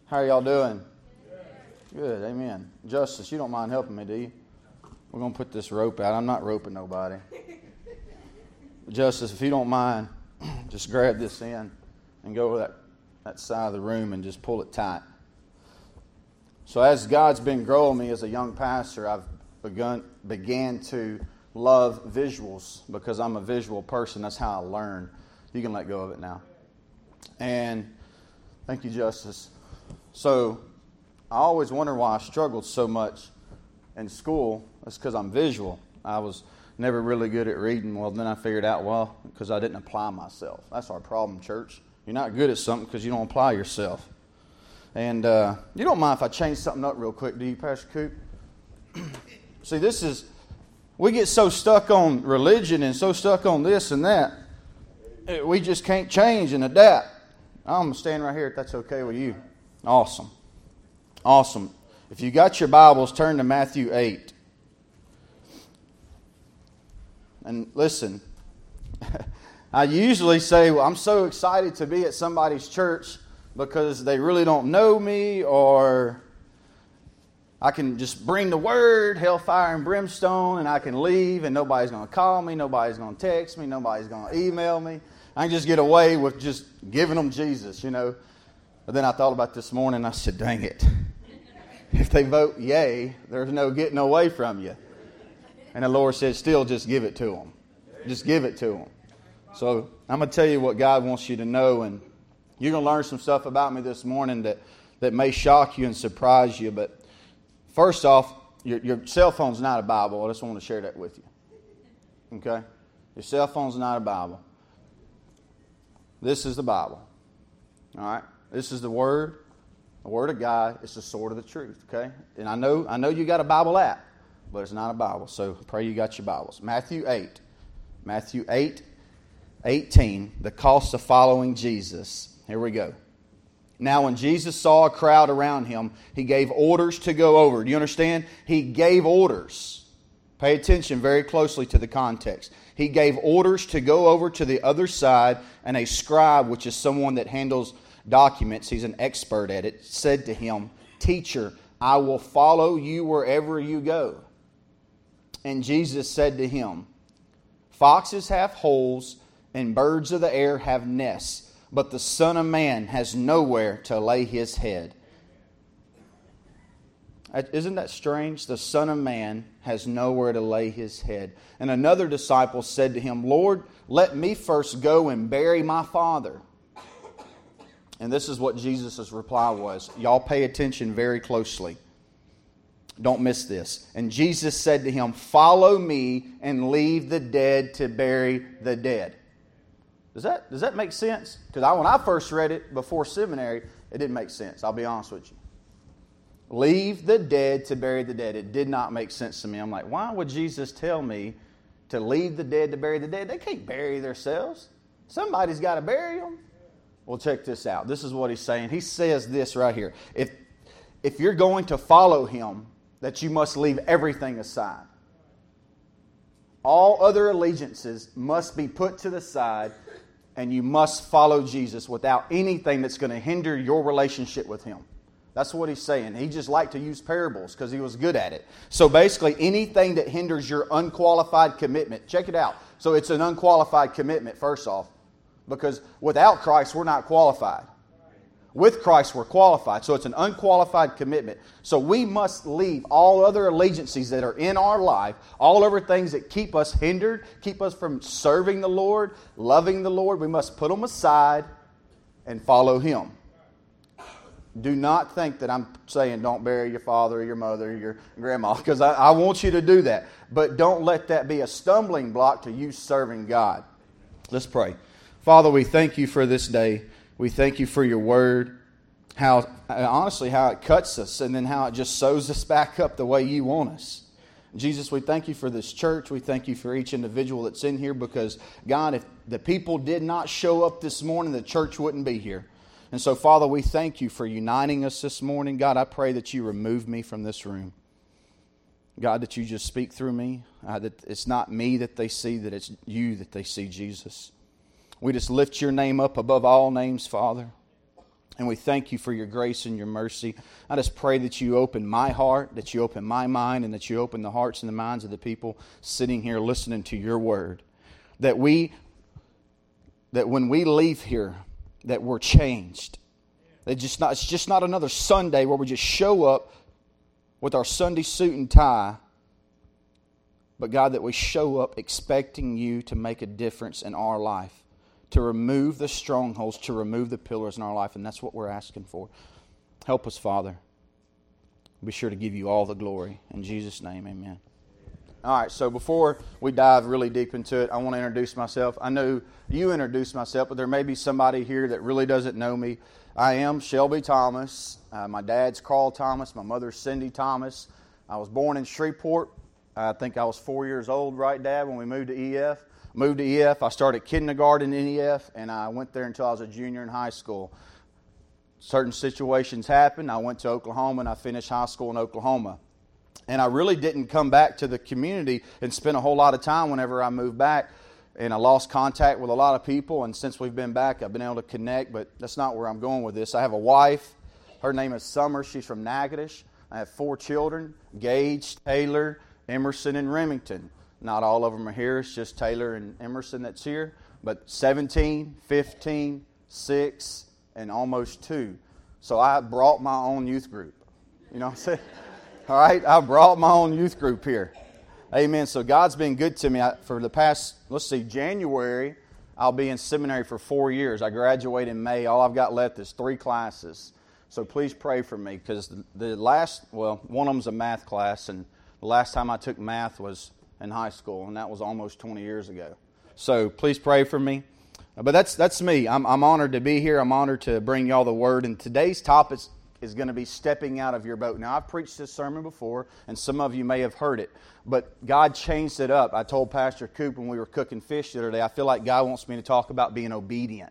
How are y'all doing? Good, amen. Justice, you don't mind helping me, do you? We're going to put this rope out. I'm not roping nobody. Justice, if you don't mind, just grab this end and go over that side of the room and just pull it tight. So as God's been growing me as a young pastor, I've began to love visuals because I'm a visual person. That's how I learn. You can let go of it now. And thank you, Justice. So I always wonder why I struggled so much in school. That's because I'm visual. I was never really good at reading. Well, then I figured out, because I didn't apply myself. That's our problem, church. You're not good at something because you don't apply yourself. And you don't mind if I change something up real quick, do you, Pastor Coop? See, we get so stuck on religion and so stuck on this and that, we just can't change and adapt. I'm going to stand right here if that's okay with you. Awesome. Awesome. If you got your Bibles, turn to Matthew 8. And listen, I usually say, I'm so excited to be at somebody's church because they really don't know me, or I can just bring the word, hellfire and brimstone, and I can leave and nobody's going to call me, nobody's going to text me, nobody's going to email me. I can just get away with just giving them Jesus, But then I thought about this morning, I said, dang it. If they vote yay, there's no getting away from you. And the Lord said, still just give it to them. Just give it to them. So I'm going to tell you what God wants you to know, and you're going to learn some stuff about me this morning that may shock you and surprise you. But first off, your cell phone's not a Bible. I just want to share that with you. Okay? Your cell phone's not a Bible. This is the Bible. All right? This is the Word of God. It's the sword of the truth. Okay? And I know you got a Bible app, but it's not a Bible. So pray you got your Bibles. Matthew 8, 18, the cost of following Jesus. Here we go. Now when Jesus saw a crowd around him, he gave orders to go over. Do you understand? He gave orders. Pay attention very closely to the context. He gave orders to go over to the other side, and a scribe, which is someone that handles documents, he's an expert at it, said to him, "Teacher, I will follow you wherever you go." And Jesus said to him, "Foxes have holes, and birds of the air have nests, but the Son of Man has nowhere to lay his head." Isn't that strange? The Son of Man has nowhere to lay his head. And another disciple said to him, "Lord, let me first go and bury my father." And this is what Jesus' reply was. Y'all pay attention very closely. Don't miss this. And Jesus said to him, "Follow me and leave the dead to bury the dead." Does that make sense? Because when I first read it before seminary, it didn't make sense. I'll be honest with you. Leave the dead to bury the dead. It did not make sense to me. I'm like, why would Jesus tell me to leave the dead to bury the dead? They can't bury themselves. Somebody's got to bury them. Well, check this out. This is what he's saying. He says this right here. If you're going to follow him, that you must leave everything aside. All other allegiances must be put to the side, and you must follow Jesus without anything that's going to hinder your relationship with him. That's what he's saying. He just liked to use parables because he was good at it. So basically, anything that hinders your unqualified commitment. Check it out. So it's an unqualified commitment, first off. Because without Christ, we're not qualified. With Christ, we're qualified. So it's an unqualified commitment. So we must leave all other allegiances that are in our life, all other things that keep us hindered, keep us from serving the Lord, loving the Lord. We must put them aside and follow him. Do not think that I'm saying don't bury your father or your mother or your grandma, because I want you to do that. But don't let that be a stumbling block to you serving God. Let's pray. Father, we thank you for this day. We thank you for your word, how it cuts us and then how it just sews us back up the way you want us. Jesus, we thank you for this church. We thank you for each individual that's in here because, God, if the people did not show up this morning, the church wouldn't be here. And so, Father, we thank you for uniting us this morning. God, I pray that you remove me from this room. God, that you just speak through me. That it's not me that they see, that it's you that they see, Jesus. We just lift your name up above all names, Father. And we thank you for your grace and your mercy. I just pray that you open my heart, that you open my mind, and that you open the hearts and the minds of the people sitting here listening to your word. That when we leave here, that we're changed. It's just not another Sunday where we just show up with our Sunday suit and tie. But God, that we show up expecting you to make a difference in our life. To remove the strongholds, to remove the pillars in our life. And that's what we're asking for. Help us, Father. Be sure to give you all the glory. In Jesus' name, amen. All right, so before we dive really deep into it, I want to introduce myself. I know you introduced myself, but there may be somebody here that really doesn't know me. I am Shelby Thomas. My dad's Carl Thomas. My mother's Cindy Thomas. I was born in Shreveport. I think I was 4 years old, right, Dad, when we moved to EF. Moved to EF. I started kindergarten in EF, and I went there until I was a junior in high school. Certain situations happened. I went to Oklahoma, and I finished high school in Oklahoma. And I really didn't come back to the community and spend a whole lot of time whenever I moved back. And I lost contact with a lot of people, and since we've been back, I've been able to connect, but that's not where I'm going with this. I have a wife. Her name is Summer. She's from Natchitoches. I have 4 children, Gage, Taylor, Emerson, and Remington. Not all of them are here. It's just Taylor and Emerson that's here. But 17, 15, 6, and almost 2. So I brought my own youth group. You know what I'm saying? All right? I brought my own youth group here. Amen. So God's been good to me. For the past, January, I'll be in seminary for 4 years. I graduate in May. All I've got left is 3 classes. So please pray for me, because one of them's a math class, and the last time I took math was in high school, and that was almost 20 years ago. So please pray for me. But that's me. I'm honored to be here. I'm honored to bring y'all the word. And today's topic is going to be stepping out of your boat. Now, I've preached this sermon before, and some of you may have heard it. But God changed it up. I told Pastor Coop when we were cooking fish the other day, I feel like God wants me to talk about being obedient.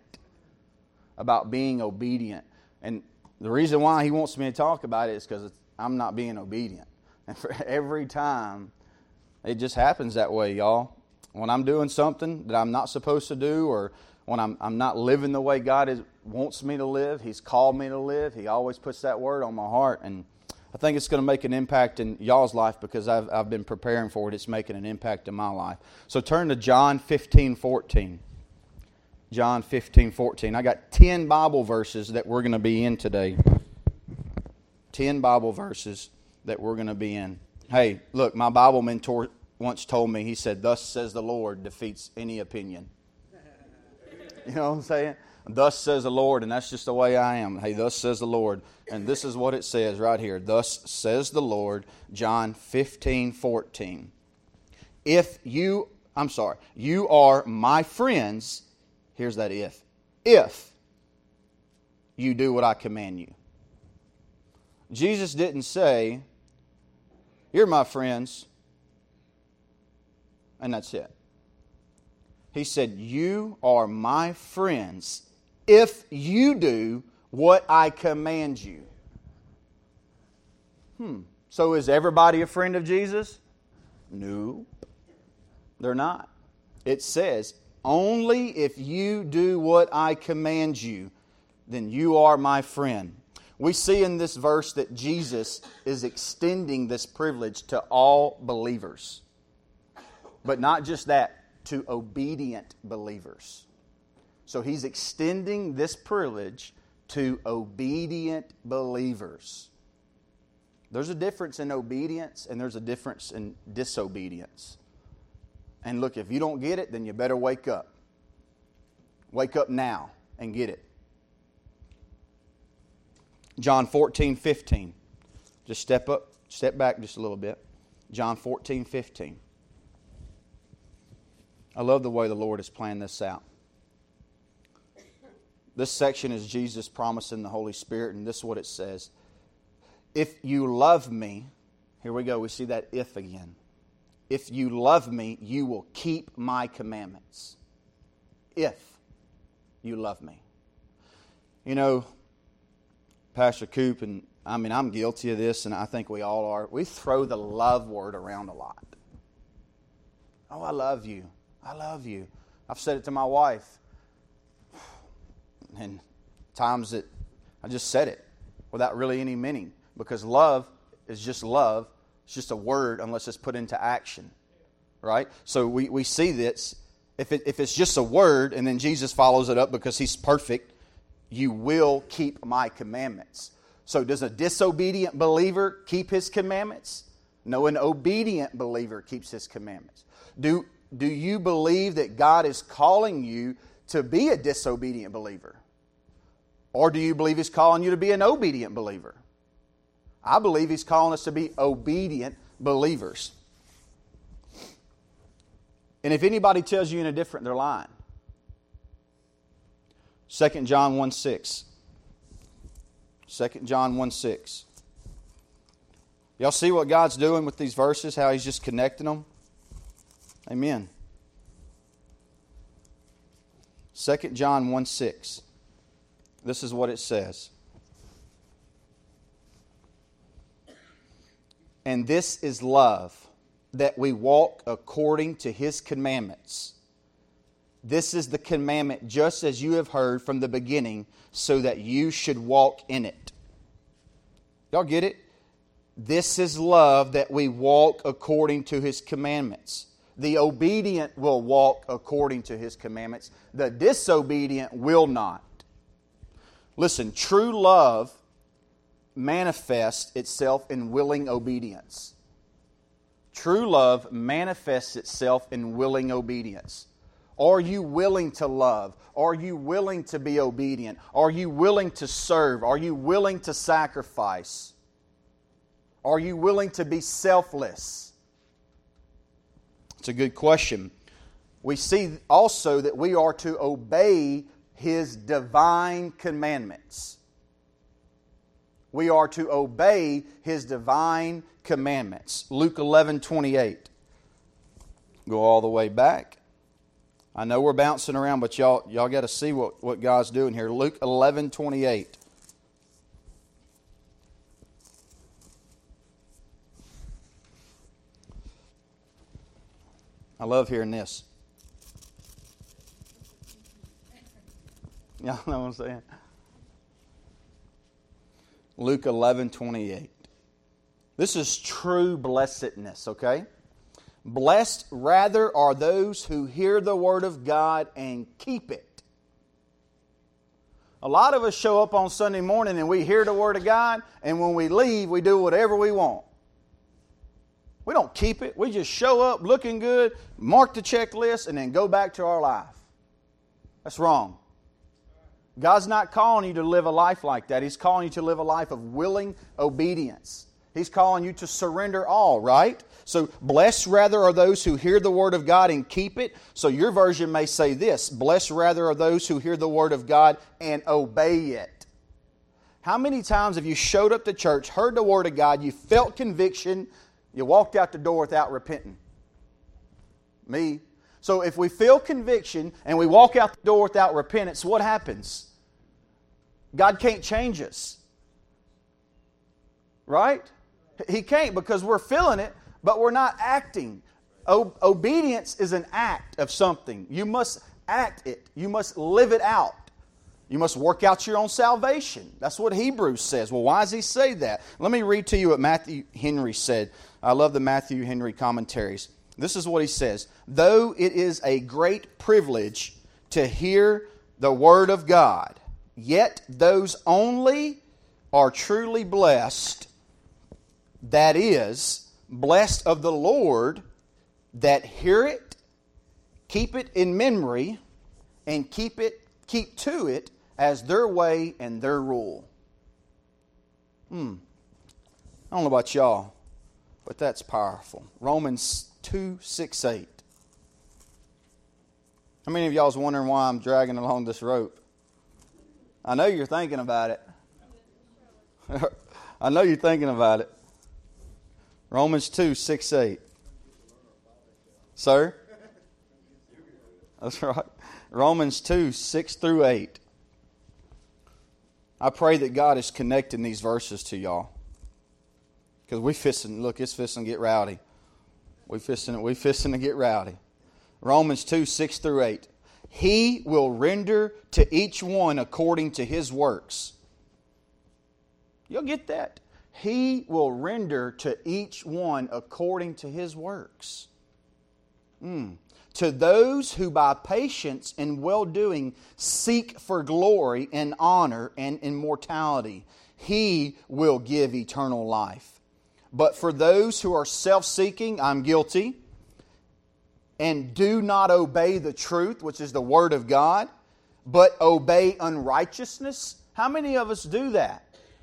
About being obedient. And the reason why He wants me to talk about it is because I'm not being obedient. And for every time, it just happens that way, y'all. When I'm doing something that I'm not supposed to do, or when I'm not living the way God wants me to live, He's called me to live, He always puts that word on my heart. And I think it's going to make an impact in y'all's life, because I've been preparing for it. It's making an impact in my life. So turn to John 15:14. John 15:14. I got 10 Bible verses that we're going to be in today. 10 Bible verses that we're going to be in. Hey, look, my Bible mentor once told me, he said, "Thus says the Lord," defeats any opinion. You know what I'm saying? Thus says the Lord, and that's just the way I am. Hey, thus says the Lord. And this is what it says right here. Thus says the Lord, John 15:14. You are my friends. Here's that if. If you do what I command you. Jesus didn't say, "You're my friends," and that's it. He said, "You are my friends if you do what I command you." So is everybody a friend of Jesus? No, they're not. It says, only if you do what I command you, then you are my friend. We see in this verse that Jesus is extending this privilege to all believers. But not just that, to obedient believers. So He's extending this privilege to obedient believers. There's a difference in obedience, and there's a difference in disobedience. And look, if you don't get it, then you better wake up. Wake up now and get it. John 14:15. Just step back just a little bit. John 14:15. I love the way the Lord has planned this out. This section is Jesus promising the Holy Spirit, and this is what it says. If you love me, here we go, we see that if again. If you love me, you will keep my commandments. If you love me. You know, Pastor Coop, and I'm guilty of this, and I think we all are. We throw the love word around a lot. Oh, I love you. I love you. I've said it to my wife. And times that I just said it without really any meaning, because love is just love. It's just a word unless it's put into action, right? So we see this. If it's just a word and then Jesus follows it up because He's perfect, you will keep my commandments. So does a disobedient believer keep His commandments? No, an obedient believer keeps His commandments. Do you believe that God is calling you to be a disobedient believer? Or do you believe He's calling you to be an obedient believer? I believe He's calling us to be obedient believers. And if anybody tells you any different, they're lying. 2 John 1:6. 2 John 1:6. Y'all see what God's doing with these verses? How He's just connecting them? Amen. 2 John 1:6. This is what it says. And this is love, that we walk according to His commandments. This is the commandment, just as you have heard from the beginning, so that you should walk in it. Y'all get it? This is love, that we walk according to His commandments. The obedient will walk according to His commandments. The disobedient will not. Listen, true love manifests itself in willing obedience. True love manifests itself in willing obedience. Are you willing to love? Are you willing to be obedient? Are you willing to serve? Are you willing to sacrifice? Are you willing to be selfless? It's a good question. We see also that we are to obey His divine commandments. We are to obey His divine commandments. Luke 11:28. Go all the way back. I know we're bouncing around, but y'all got to see what God's doing here. Luke 11:28. I love hearing this. Y'all know what I'm saying? Luke 11:28. This is true blessedness, okay? Blessed rather are those who hear the Word of God and keep it. A lot of us show up on Sunday morning and we hear the Word of God, and when we leave, we do whatever we want. We don't keep it. We just show up looking good, mark the checklist, and then go back to our life. That's wrong. God's not calling you to live a life like that. He's calling you to live a life of willing obedience. He's calling you to surrender all, right? So, blessed rather are those who hear the Word of God and keep it. So your version may say this: blessed rather are those who hear the Word of God and obey it. How many times have you showed up to church, heard the Word of God, you felt conviction, you walked out the door without repenting? Me. So if we feel conviction and we walk out the door without repentance, what happens? God can't change us. Right? He can't, because we're feeling it, but we're not acting. Obedience is an act of something. You must act it. You must live it out. You must work out your own salvation. That's what Hebrews says. Well, why does he say that? Let me read to you what Matthew Henry said. I love the Matthew Henry commentaries. This is what he says. Though it is a great privilege to hear the Word of God, yet those only are truly blessed, that is, blessed of the Lord, that hear it, keep it in memory, and keep to it as their way and their rule. I don't know about y'all, but that's powerful. Romans 2:6-8. How many of y'all is wondering why I'm dragging along this rope? I know you're thinking about it. I know you're thinking about it. Romans 2:6-8. Sir? That's right. Romans 2:6-8. I pray that God is connecting these verses to y'all. Because it's fixing to get rowdy. We fixing to get rowdy. Romans 2:6-8. He will render to each one according to his works. You'll get that. He will render to each one according to his works. To those who by patience and well-doing seek for glory and honor and immortality, He will give eternal life. But for those who are self-seeking, I'm guilty, and do not obey the truth, which is the Word of God, but obey unrighteousness. How many of us do that?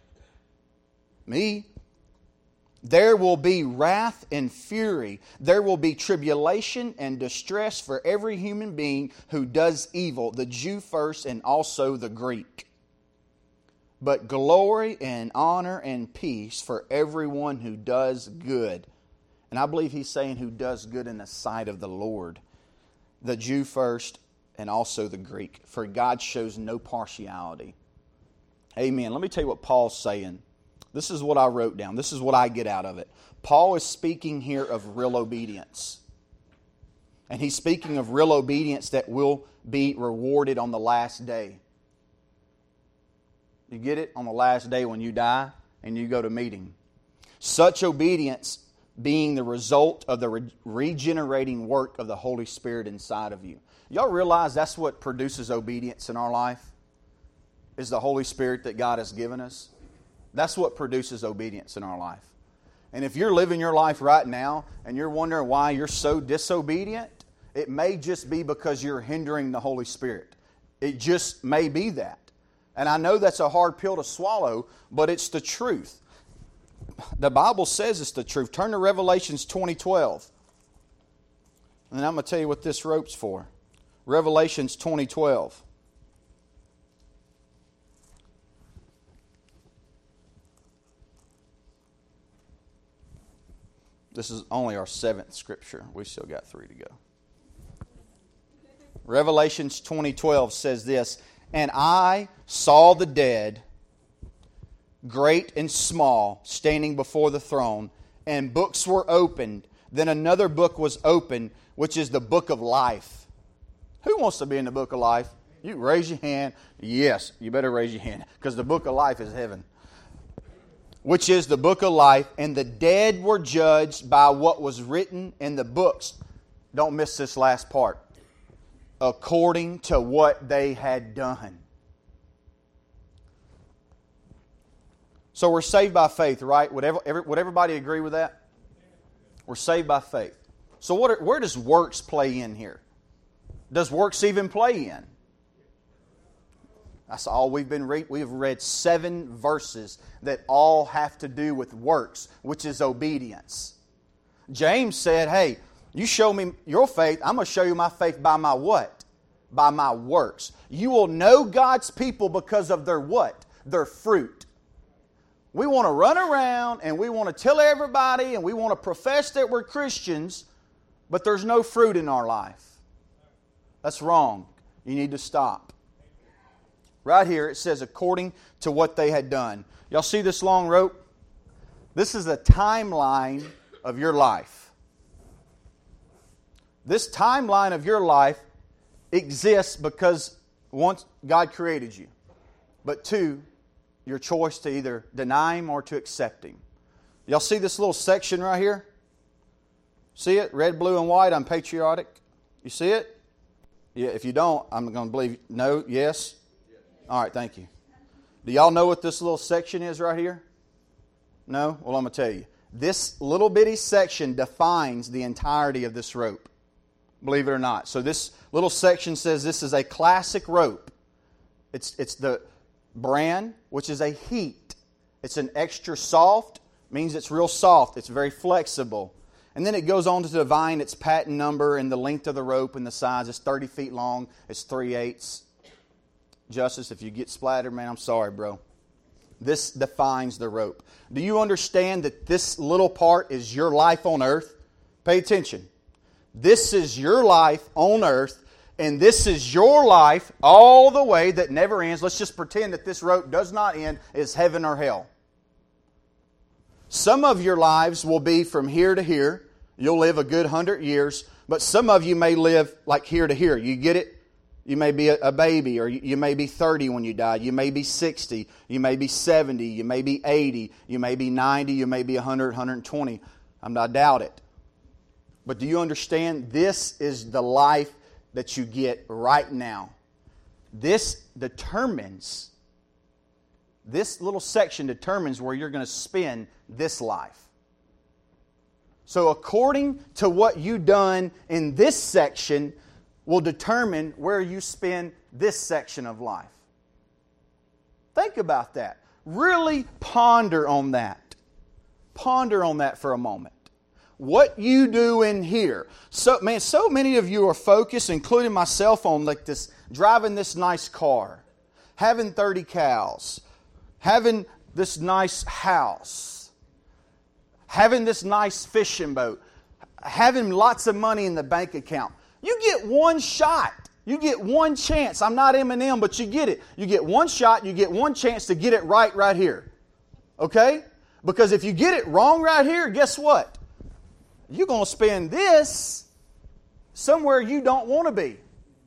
Me. There will be wrath and fury. There will be tribulation and distress for every human being who does evil, the Jew first and also the Greek. But glory and honor and peace for everyone who does good. And I believe he's saying who does good in the sight of the Lord. The Jew first and also the Greek. For God shows no partiality. Amen. Let me tell you what Paul's saying. This is what I wrote down. This is what I get out of it. Paul is speaking here of real obedience. And he's speaking of real obedience that will be rewarded on the last day. You get it? On the last day when you die and you go to meeting. Such obedience being the result of the regenerating work of the Holy Spirit inside of you. Y'all realize that's what produces obedience in our life? Is the Holy Spirit that God has given us. That's what produces obedience in our life. And if you're living your life right now and you're wondering why you're so disobedient, it may just be because you're hindering the Holy Spirit. It just may be that. And I know that's a hard pill to swallow, but it's the truth. The Bible says it's the truth. Turn to Revelations 20:12. And then I'm going to tell you what this rope's for. Revelations 20:12. This is only our 7th scripture. We still got 3 to go. Revelations 20:12 says this, and I saw the dead, great and small, standing before the throne, and books were opened. Then another book was opened, which is the book of life. Who wants to be in the book of life? You raise your hand. Yes, you better raise your hand, because the book of life is heaven. Which is the book of life, and the dead were judged by what was written in the books. Don't miss this last part. According to what they had done. So we're saved by faith, right? Would everybody agree with that? We're saved by faith. So where does works play in here? Does works even play in? That's all we've been reading. We've read 7 verses that all have to do with works, which is obedience. James said, hey, you show me your faith, I'm going to show you my faith by my what? By my works. You will know God's people because of their what? Their fruit. We want to run around and we want to tell everybody and we want to profess that we're Christians, but there's no fruit in our life. That's wrong. You need to stop. Right here it says according to what they had done. Y'all see this long rope? This is a timeline of your life. This timeline of your life exists because, once God created you. But 2, your choice to either deny Him or to accept Him. Y'all see this little section right here? See it? Red, blue, and white. I'm patriotic. You see it? Yeah. If you don't, I'm going to believe no, yes. All right, thank you. Do y'all know what this little section is right here? No? Well, I'm going to tell you. This little bitty section defines the entirety of this rope. Believe it or not. So this little section says this is a classic rope. It's the bran, which is a heat. It's an extra soft, means it's real soft. It's very flexible. And then it goes on to define its patent number and the length of the rope and the size. It's 30 feet long. It's 3/8. Justice, if you get splattered, man, I'm sorry, bro. This defines the rope. Do you understand that this little part is your life on earth? Pay attention. This is your life on earth, and this is your life all the way that never ends. Let's just pretend that this rope does not end. It's heaven or hell. Some of your lives will be from here to here. You'll live a good 100 years, but some of you may live like here to here. You get it? You may be a baby, or you may be 30 when you die. You may be 60. You may be 70. You may be 80. You may be 90. You may be 100, 120. I doubt it. But do you understand? This is the life that you get right now. This little section determines where you're going to spend this life. So according to what you've done in this section will determine where you spend this section of life. Think about that. Really ponder on that. Ponder on that for a moment. What you do in here. So many of you are focused, including myself, on like this, driving this nice car, having 30 cows, having this nice house, having this nice fishing boat, having lots of money in the bank account. You get one shot. You get one chance. I'm not Eminem, but you get it. You get one shot. You get one chance to get it right here. Okay? Because if you get it wrong right here, guess what? You're going to spend this somewhere you don't want to be.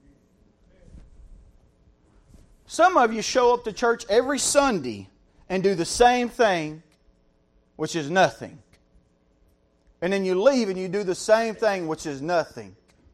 Some of you show up to church every Sunday and do the same thing, which is nothing. And then you leave and you do the same thing, which is nothing.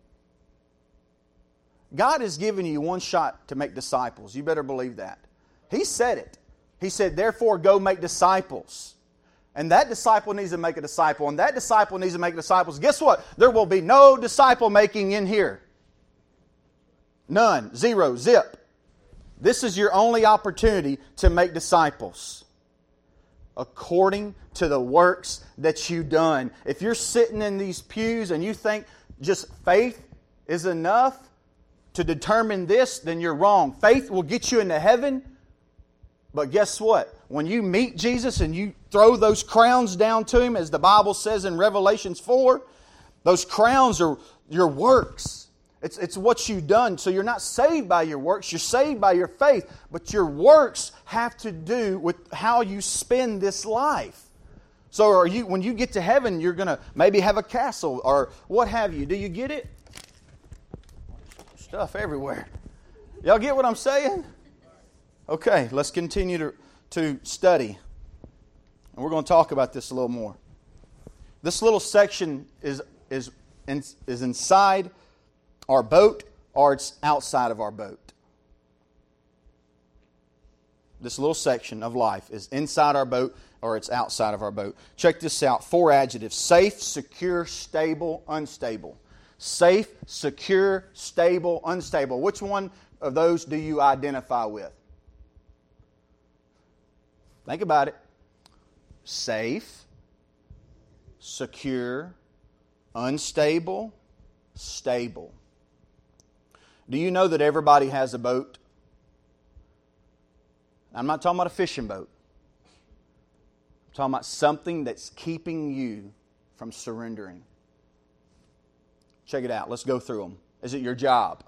God has given you one shot to make disciples. You better believe that. He said it. He said, therefore, go make disciples. And that disciple needs to make a disciple. And that disciple needs to make disciples. Guess what? There will be no disciple making in here. None. Zero. Zip. This is your only opportunity to make disciples. According to the works that you've done. If you're sitting in these pews and you think just faith is enough to determine this, then you're wrong. Faith will get you into heaven. But guess what? When you meet Jesus and you throw those crowns down to Him, as the Bible says in Revelations 4, those crowns are your works. It's what you've done. So you're not saved by your works. You're saved by your faith. But your works have to do with how you spend this life. So when you get to heaven, you're going to maybe have a castle or what have you. Do you get it? Stuff everywhere. Y'all get what I'm saying? Okay, let's continue to study. And we're going to talk about this a little more. This little section is inside our boat or it's outside of our boat. This little section of life is inside our boat or it's outside of our boat. Check this out. 4 adjectives. Safe, secure, stable, unstable. Safe, secure, stable, unstable. Which one of those do you identify with? Think about it. Safe, secure, unstable, stable. Do you know that everybody has a boat? I'm not talking about a fishing boat. I'm talking about something that's keeping you from surrendering. Check it out. Let's go through them. Is it your job?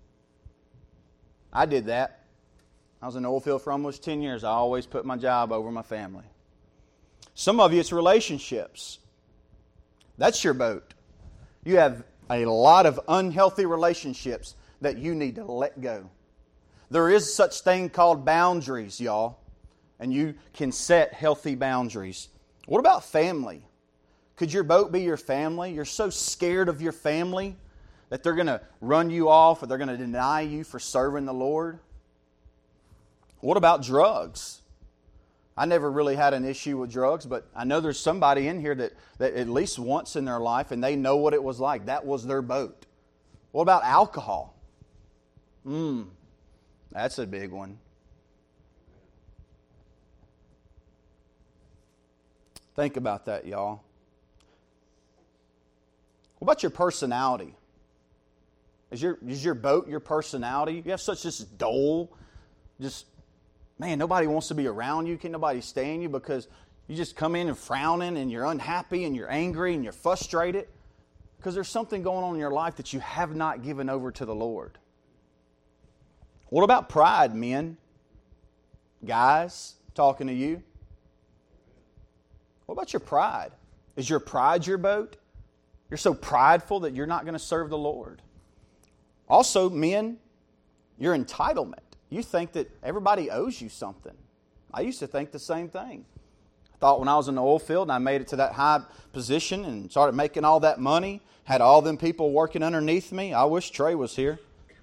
I did that. I was in the oil field for almost 10 years. I always put my job over my family. Some of you, it's relationships. That's your boat. You have a lot of unhealthy relationships that you need to let go. There is such thing called boundaries, y'all. And you can set healthy boundaries. What about family? Could your boat be your family? You're so scared of your family that they're going to run you off or they're going to deny you for serving the Lord. What about drugs? I never really had an issue with drugs, but I know there's somebody in here that at least once in their life, and they know what it was like. That was their boat. What about alcohol? That's a big one. Think about that, y'all. What about your personality? Is your boat your personality? You have such this dull, man, nobody wants to be around you. Can nobody stand you because you just come in and frowning and you're unhappy and you're angry and you're frustrated because there's something going on in your life that you have not given over to the Lord. What about pride, men? Guys, talking to you. What about your pride? Is your pride your boat? You're so prideful that you're not going to serve the Lord. Also, men, Your entitlement. You think that everybody owes you something. I used to think the same thing. I thought when I was in the oil field and I made it to that high position and started making all that money, had all them people working underneath me. I wish Trey was here.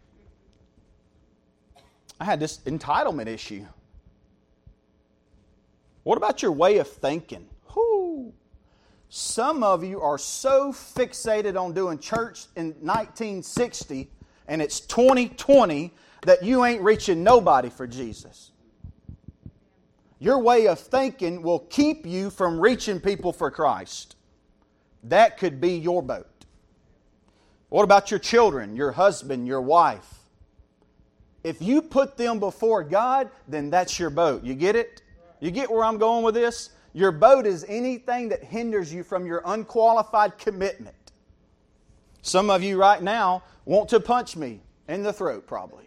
I had this entitlement issue. What about your way of thinking? Whew. Some of you are so fixated on doing church in 1960 and it's 2020 that you ain't reaching nobody for Jesus. Your way of thinking will keep you from reaching people for Christ. That could be your boat. What about your children, your husband, your wife? If you put them before God, then that's your boat. You get it? You get where I'm going with this? Your boat is anything that hinders you from your unqualified commitment. Some of you right now want to punch me in the throat, probably.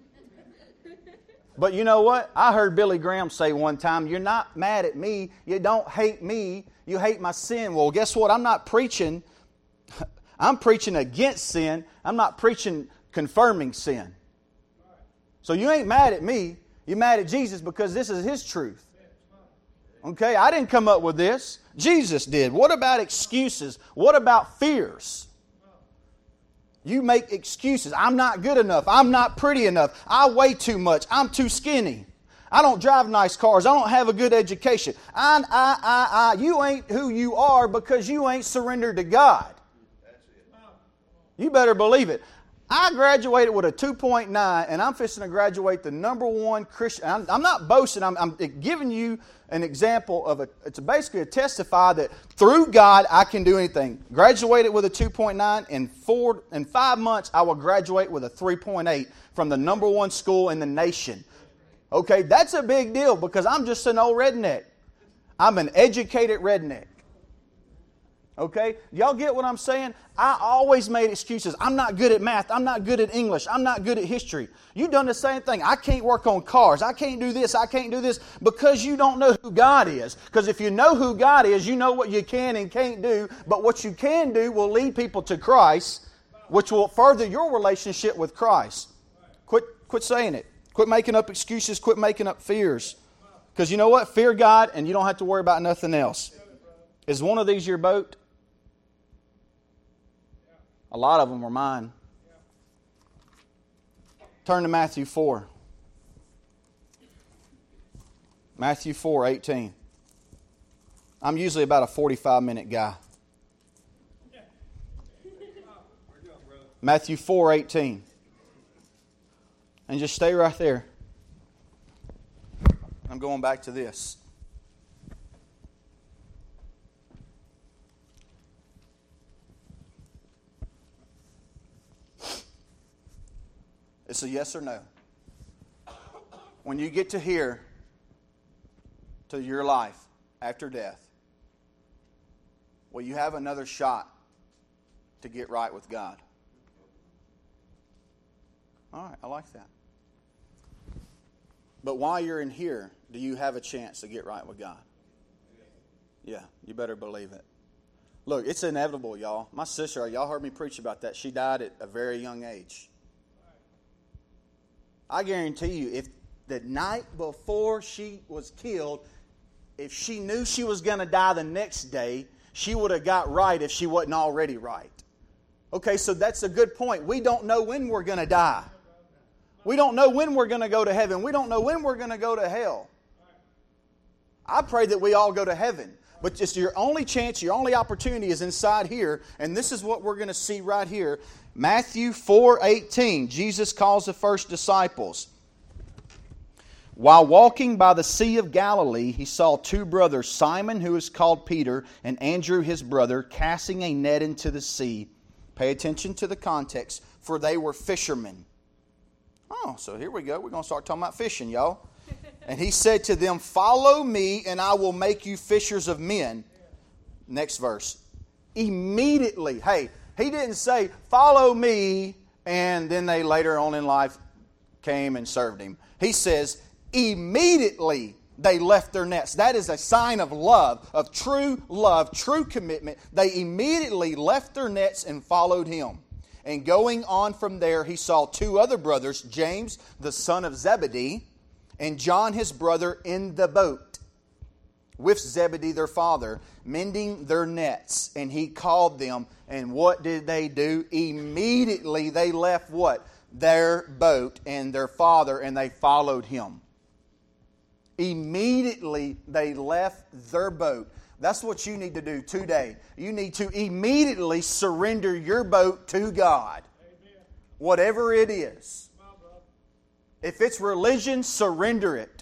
But you know what? I heard Billy Graham say one time, you're not mad at me, you don't hate me, you hate my sin. Well, guess what? I'm not preaching. I'm preaching against sin. I'm not preaching confirming sin. So you ain't mad at me. You're mad at Jesus because this is His truth. Okay, I didn't come up with this. Jesus did. What about excuses? What about fears? You make excuses. I'm not good enough. I'm not pretty enough. I weigh too much. I'm too skinny. I don't drive nice cars. I don't have a good education. You ain't who you are because you ain't surrendered to God. You better believe it. I graduated with a 2.9 and I'm fixing to graduate the #1 Christian. I'm not boasting. I'm giving you an example of it's basically a testify that through God I can do anything. Graduated with a 2.9. In 5 months I will graduate with a 3.8 from the #1 school in the nation. Okay, that's a big deal because I'm just an old redneck. I'm an educated redneck. Okay? Y'all get what I'm saying? I always made excuses. I'm not good at math. I'm not good at English. I'm not good at history. You've done the same thing. I can't work on cars. I can't do this. I can't do this because you don't know who God is. Because if you know who God is, you know what you can and can't do. But what you can do will lead people to Christ, which will further your relationship with Christ. Quit saying it. Quit making up excuses. Quit making up fears. Because you know what? Fear God and you don't have to worry about nothing else. Is one of these your boat? A lot of them were mine. Turn to Matthew 4. Matthew 4:18. I'm usually about a 45-minute guy. Matthew 4:18. And just stay right there. I'm going back to this. It's a yes or no. When you get to here, to your life after death, will you have another shot to get right with God? All right, I like that. But while you're in here, do you have a chance to get right with God? Yeah, you better believe it. Look, it's inevitable, y'all. My sister, y'all heard me preach about that. She died at a very young age. I guarantee you, if the night before she was killed, if she knew she was going to die the next day, she would have got right if she wasn't already right. Okay, so that's a good point. We don't know when we're going to die. We don't know when we're going to go to heaven. We don't know when we're going to go to hell. I pray that we all go to heaven. But just your only chance, your only opportunity is inside here. And this is what we're going to see right here. Matthew 4:18. Jesus calls the first disciples. While walking by the Sea of Galilee, he saw two brothers, Simon, who is called Peter, and Andrew, his brother, casting a net into the sea. Pay attention to the context, for they were fishermen. Oh, so here we go. We're going to start talking about fishing, y'all. And he said to them, "Follow me, and I will make you fishers of men." Next verse. Immediately. Hey, he didn't say, "Follow me," and then they later on in life came and served him. He says, immediately they left their nets. That is a sign of love, true commitment. They immediately left their nets and followed him. And going on from there, he saw two other brothers, James, the son of Zebedee, and John, his brother, in the boat with Zebedee, their father, mending their nets. And he called them. And what did they do? Immediately they left what? Their boat and their father, and they followed him. Immediately they left their boat. That's what you need to do today. You need to immediately surrender your boat to God. Amen. Whatever it is. If it's religion, surrender it.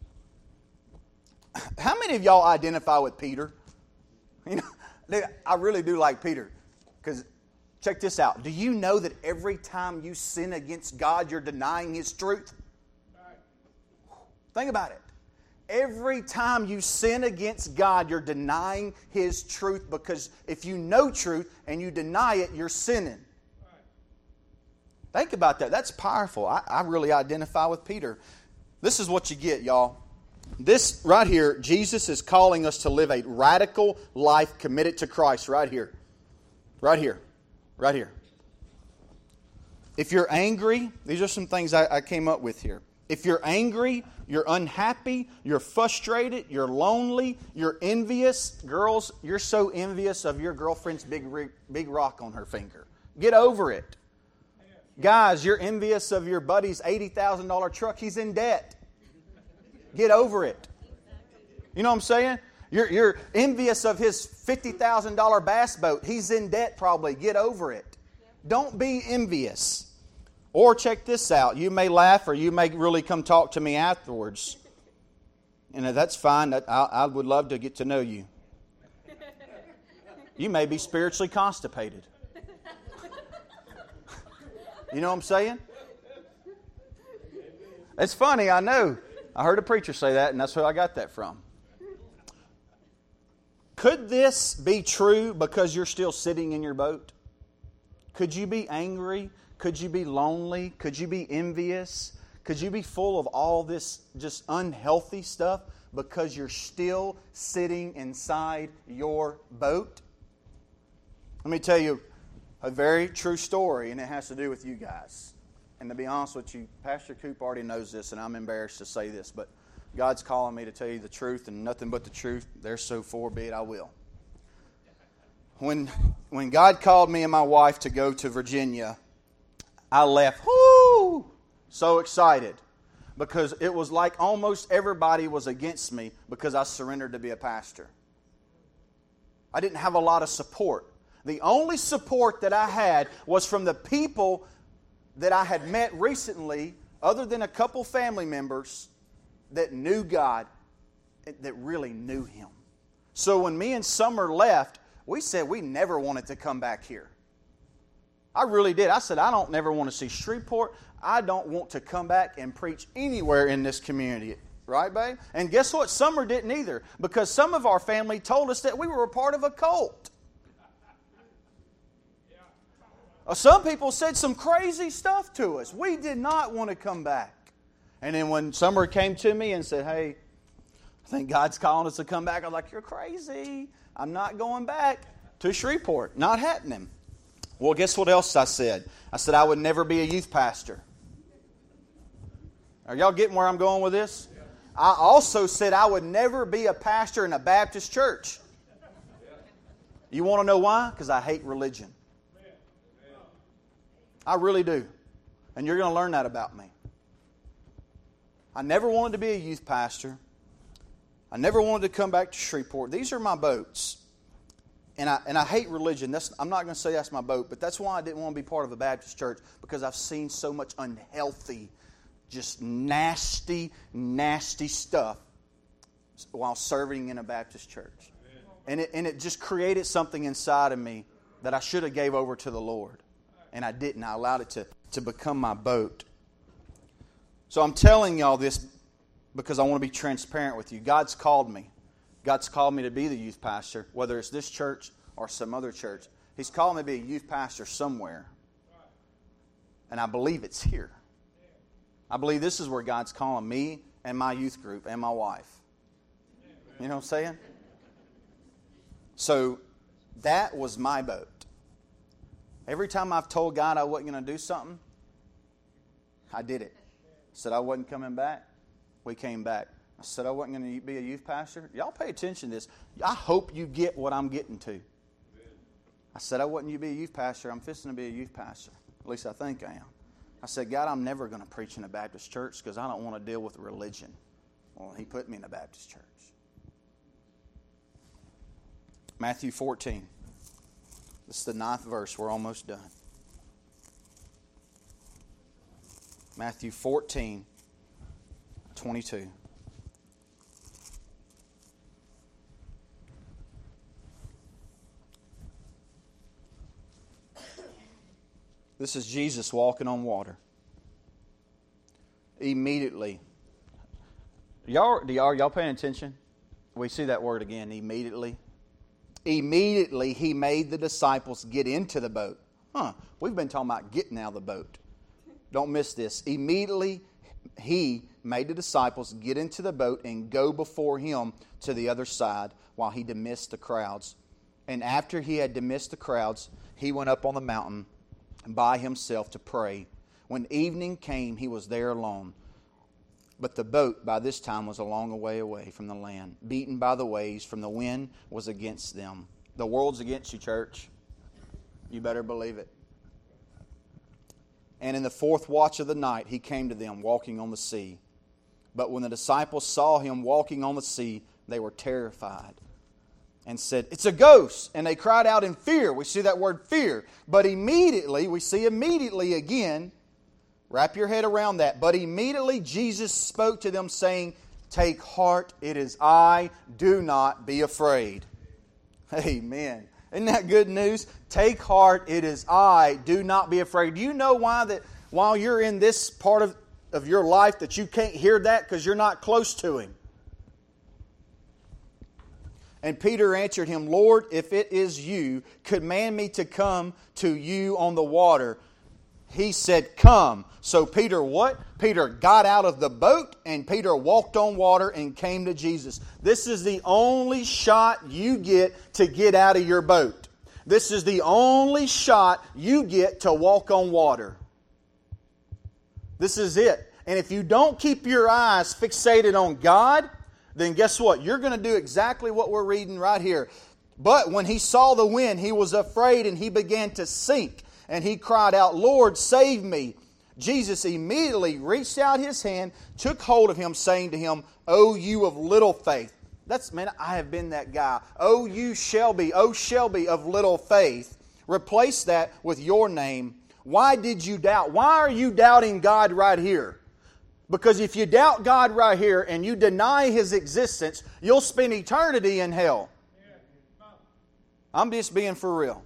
How many of y'all identify with Peter? You know, I really do like Peter. Because check this out. Do you know that every time you sin against God, you're denying His truth? Think about it. Every time you sin against God, you're denying His truth, because if you know truth and you deny it, you're sinning. Think about that. That's powerful. I really identify with Peter. This is what you get, y'all. This right here, Jesus is calling us to live a radical life committed to Christ right here. Right here. Right here. If you're angry, these are some things I came up with here. If you're angry, you're unhappy, you're frustrated, you're lonely, you're envious. Girls, you're so envious of your girlfriend's big rock on her finger. Get over it. Guys, you're envious of your buddy's $80,000 truck. He's in debt. Get over it. You know what I'm saying? You're envious of his $50,000 bass boat. He's in debt probably. Get over it. Don't be envious. Or check this out. You may laugh, or you may really come talk to me afterwards. And that's fine. I would love to get to know you. You may be spiritually constipated. You know what I'm saying? It's funny, I know. I heard a preacher say that, and that's where I got that from. Could this be true because you're still sitting in your boat? Could you be angry? Could you be lonely? Could you be envious? Could you be full of all this just unhealthy stuff because you're still sitting inside your boat? Let me tell you a very true story, and it has to do with you guys. And to be honest with you, Pastor Coop already knows this, and I'm embarrassed to say this, but God's calling me to tell you the truth and nothing but the truth. Therefore, forbid I will. When God called me and my wife to go to Virginia, I left, so excited, because it was like almost everybody was against me because I surrendered to be a pastor. I didn't have a lot of support. The only support that I had was from the people that I had met recently, other than a couple family members that knew God, that really knew Him. So when me and Summer left, we said we never wanted to come back here. I really did. I said, I don't never want to see Shreveport. I don't want to come back and preach anywhere in this community. Right, babe? And guess what? Summer didn't either, because some of our family told us that we were a part of a cult. Some people said some crazy stuff to us. We did not want to come back. And then when Summer came to me and said, hey, I think God's calling us to come back, I was like, you're crazy. I'm not going back to Shreveport. Not happening. Well, guess what else I said? I said I would never be a youth pastor. Are y'all getting where I'm going with this? I also said I would never be a pastor in a Baptist church. You want to know why? Because I hate religion. I really do. And you're going to learn that about me. I never wanted to be a youth pastor. I never wanted to come back to Shreveport. These are my boats. And I hate religion. I'm not going to say that's my boat, but that's why I didn't want to be part of a Baptist church, because I've seen so much unhealthy, just nasty, nasty stuff while serving in a Baptist church. And it just created something inside of me that I should have gave over to the Lord. And I didn't. I allowed it to become my boat. So I'm telling y'all this because I want to be transparent with you. God's called me. God's called me to be the youth pastor, whether it's this church or some other church. He's called me to be a youth pastor somewhere. And I believe it's here. I believe this is where God's calling me and my youth group and my wife. You know what I'm saying? So that was my boat. Every time I've told God I wasn't going to do something, I did it. Said I wasn't coming back, we came back. I said I wasn't going to be a youth pastor. Y'all pay attention to this. I hope you get what I'm getting to. I said I wasn't going to be a youth pastor. I'm fixing to be a youth pastor. At least I think I am. I said, God, I'm never going to preach in a Baptist church because I don't want to deal with religion. Well, He put me in a Baptist church. Matthew 14. This is the 9th verse. We're almost done. Matthew 14, 22. This is Jesus walking on water. Immediately. Y'all paying attention? We see that word again, immediately. Immediately He made the disciples get into the boat. We've been talking about getting out of the boat. Don't miss this. Immediately He made the disciples get into the boat and go before Him to the other side while He dismissed the crowds. And after He had dismissed the crowds, He went up on the mountain by Himself to pray. When evening came, He was there alone. But the boat by this time was a long way away from the land, beaten by the waves, from the wind was against them. The world's against you, church. You better believe it. And in the 4th watch of the night, He came to them walking on the sea. But when the disciples saw Him walking on the sea, they were terrified and said, "It's a ghost!" And they cried out in fear. We see that word fear. But immediately, we see immediately again, wrap your head around that. But immediately Jesus spoke to them saying, "Take heart, it is I, do not be afraid." Amen. Isn't that good news? Take heart, it is I, do not be afraid. Do you know why that while you're in this part of your life that you can't hear that? Because you're not close to Him. And Peter answered Him, "Lord, if it is You, command me to come to You on the water." He said, "Come." So Peter what? Peter got out of the boat and Peter walked on water and came to Jesus. This is the only shot you get to get out of your boat. This is the only shot you get to walk on water. This is it. And if you don't keep your eyes fixated on God, then guess what? You're going to do exactly what we're reading right here. But when he saw the wind, he was afraid and he began to sink. And he cried out, "Lord, save me." Jesus immediately reached out His hand, took hold of him, saying to him, "O you of little faith." I have been that guy. "O Shelby of little faith." Replace that with your name. Why did you doubt? Why are you doubting God right here? Because if you doubt God right here and you deny His existence, you'll spend eternity in hell. I'm just being for real.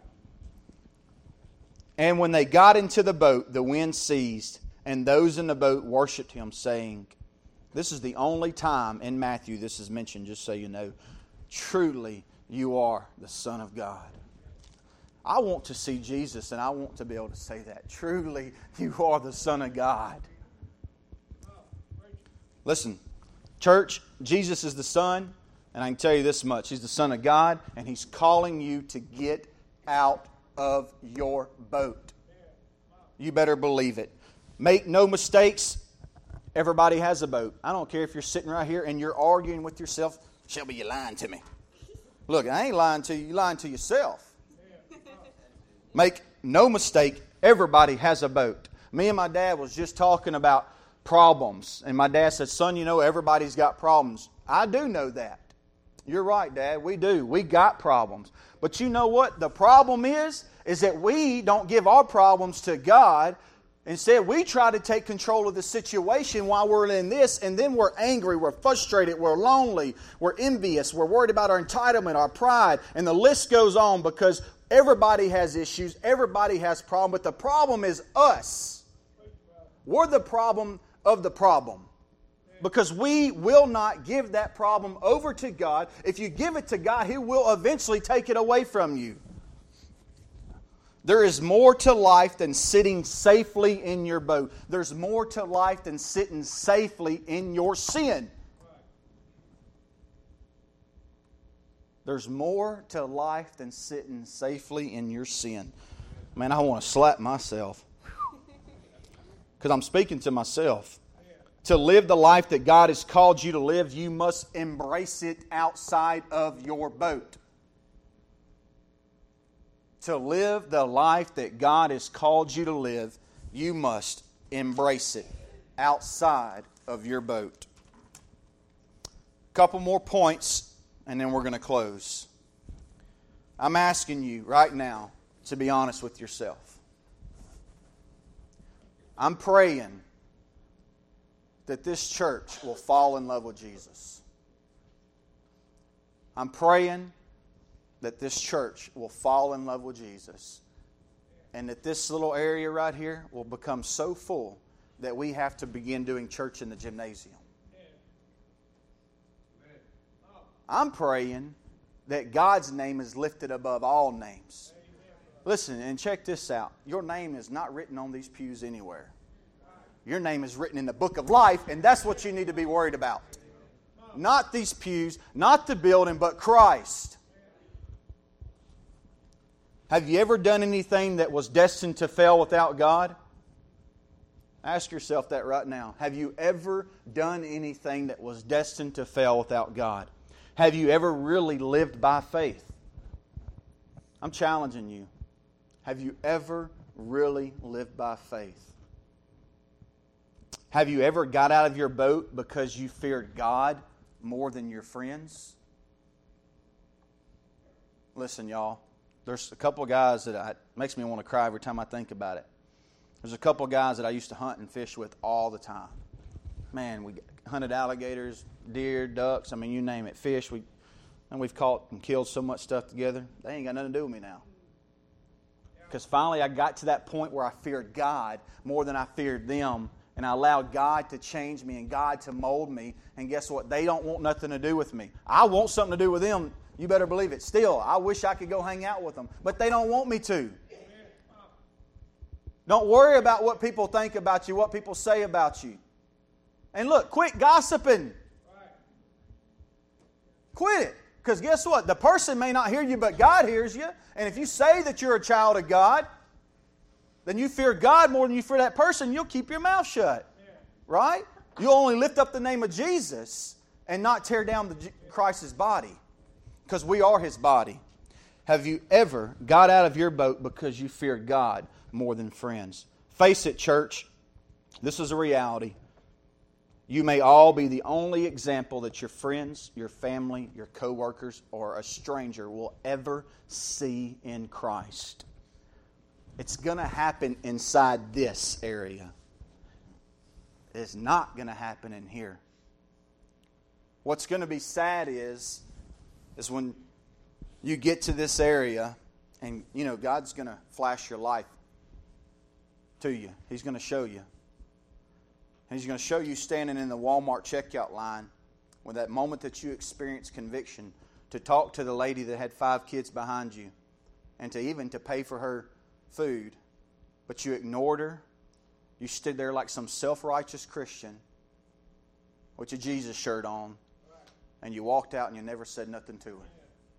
And when they got into the boat, the wind ceased, and those in the boat worshipped Him, saying, this is the only time in Matthew this is mentioned, just so you know, "Truly You are the Son of God." I want to see Jesus, and I want to be able to say that. Truly You are the Son of God. Listen, church, Jesus is the Son, and I can tell you this much. He's the Son of God, and He's calling you to get out of your boat. You better believe it. Make no mistakes. Everybody has a boat. I don't care if you're sitting right here and you're arguing with yourself. "Shelby, you're lying to me." Look, I ain't lying to you. You're lying to yourself. Make no mistake. Everybody has a boat. Me and my dad was just talking about problems. And my dad said, "Son, you know everybody's got problems." I do know that. You're right, Dad. We do. We got problems. But you know what? The problem is that we don't give our problems to God. Instead, we try to take control of the situation while we're in this, and then we're angry, we're frustrated, we're lonely, we're envious, we're worried about our entitlement, our pride, and the list goes on because everybody has issues, everybody has problems, but the problem is us. We're the problem of the problem. Because we will not give that problem over to God. If you give it to God, He will eventually take it away from you. There is more to life than sitting safely in your boat. There's more to life than sitting safely in your sin. There's more to life than sitting safely in your sin. Man, I want to slap myself. Because I'm speaking to myself. To live the life that God has called you to live, you must embrace it outside of your boat. To live the life that God has called you to live, you must embrace it outside of your boat. A couple more points, and then we're going to close. I'm asking you right now to be honest with yourself. I'm praying that this church will fall in love with Jesus. I'm praying that this church will fall in love with Jesus. And that this little area right here will become so full that we have to begin doing church in the gymnasium. I'm praying that God's name is lifted above all names. Listen, and check this out. Your name is not written on these pews anywhere. Your name is written in the book of life, and that's what you need to be worried about. Not these pews, not the building, but Christ. Have you ever done anything that was destined to fail without God? Ask yourself that right now. Have you ever done anything that was destined to fail without God? Have you ever really lived by faith? I'm challenging you. Have you ever really lived by faith? Have you ever got out of your boat because you feared God more than your friends? Listen, y'all. There's a couple of guys that makes me want to cry every time I think about it. There's a couple of guys that I used to hunt and fish with all the time. Man, we hunted alligators, deer, ducks, I mean, you name it, fish. We've caught and killed so much stuff together. They ain't got nothing to do with me now. Because finally I got to that point where I feared God more than I feared them. And I allowed God to change me and God to mold me. And guess what? They don't want nothing to do with me. I want something to do with them. You better believe it. Still, I wish I could go hang out with them. But they don't want me to. Don't worry about what people think about you, what people say about you. And look, quit gossiping. Quit it. Because guess what? The person may not hear you, but God hears you. And if you say that you're a child of God, then you fear God more than you fear that person, you'll keep your mouth shut. Right? You'll only lift up the name of Jesus and not tear down Christ's body. Because we are His body. Have you ever got out of your boat because you feared God more than friends? Face it, church. This is a reality. You may all be the only example that your friends, your family, your co-workers, or a stranger will ever see in Christ. It's going to happen inside this area. It's not going to happen in here. What's going to be sad is when you get to this area and, God's going to flash your life to you. He's going to show you. And He's going to show you standing in the Walmart checkout line with that moment that you experience conviction to talk to the lady that had 5 kids behind you and to pay for her food. But you ignored her. You stood there like some self-righteous Christian with your Jesus shirt on. And you walked out and you never said nothing to her.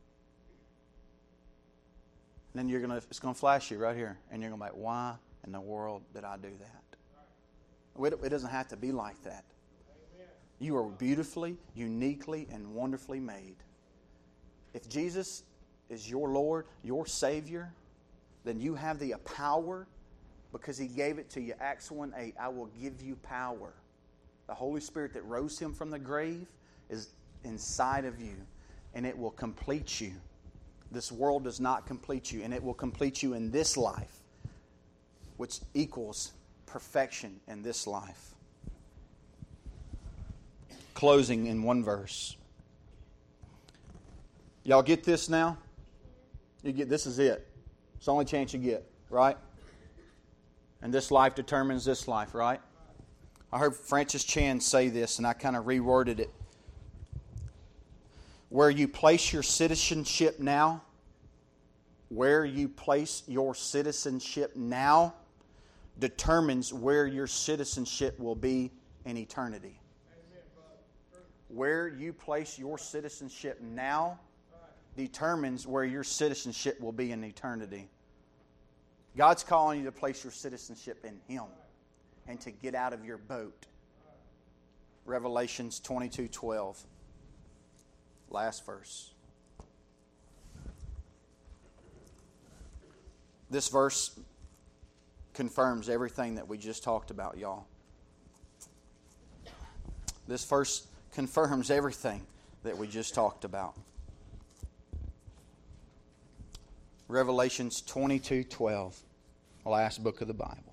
And then it's going to flash you right here. And you're going to be like, why in the world did I do that? It doesn't have to be like that. You are beautifully, uniquely, and wonderfully made. If Jesus is your Lord, your Savior, then you have the power because He gave it to you. Acts 1:8, I will give you power. The Holy Spirit that rose Him from the grave is inside of you, and it will complete you. This world does not complete you, and it will complete you in this life, which equals perfection in this life. Closing in one verse. Y'all get this now? This is it. It's the only chance you get, right? And this life determines this life, right? I heard Francis Chan say this, and I kind of reworded it. Where you place your citizenship now, determines where your citizenship will be in eternity. Where you place your citizenship now determines where your citizenship will be in eternity. God's calling you to place your citizenship in Him and to get out of your boat. Revelations 22:12. Last verse. This verse confirms everything that we just talked about, y'all. This verse confirms everything that we just talked about. Revelations 22:12, last book of the Bible.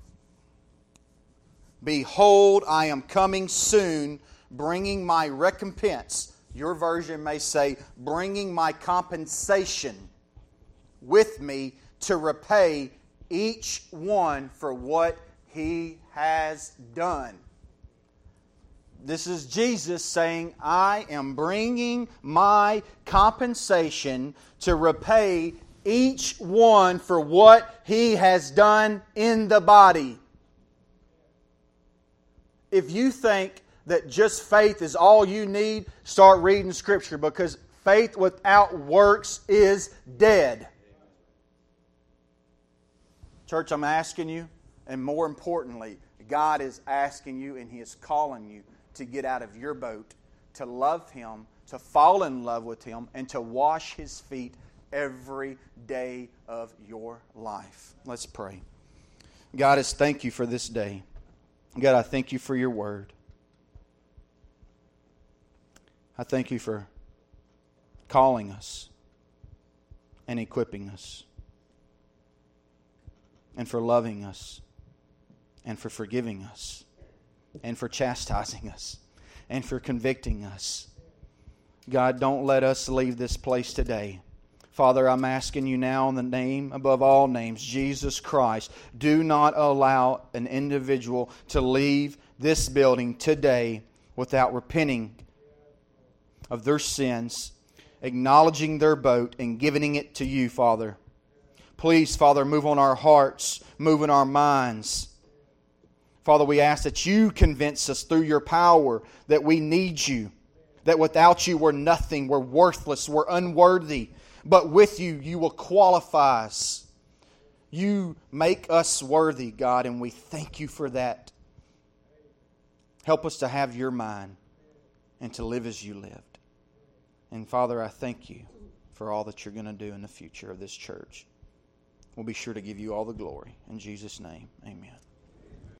Behold, I am coming soon, bringing my recompense. Your version may say, bringing my compensation with me to repay each one for what he has done. This is Jesus saying, I am bringing my compensation to repay each one for what he has done in the body. If you think that just faith is all you need, start reading Scripture, because faith without works is dead. Church, I'm asking you, and more importantly, God is asking you and He is calling you to get out of your boat, to love Him, to fall in love with Him, and to wash His feet every day of your life. Let's pray. God, I thank you for this day. God, I thank you for your word. I thank you for calling us and equipping us, and for loving us, and for forgiving us, and for chastising us, and for convicting us. God, don't let us leave this place today. Father, I'm asking you now in the name above all names, Jesus Christ, do not allow an individual to leave this building today without repenting of their sins, acknowledging their boat, and giving it to you, Father. Please, Father, move on our hearts, move in our minds. Father, we ask that you convince us through your power that we need you, that without you we're nothing, we're worthless, we're unworthy. But with you, you will qualify us. You make us worthy, God, and we thank you for that. Help us to have your mind and to live as you lived. And Father, I thank you for all that you're going to do in the future of this church. We'll be sure to give you all the glory. In Jesus' name, amen.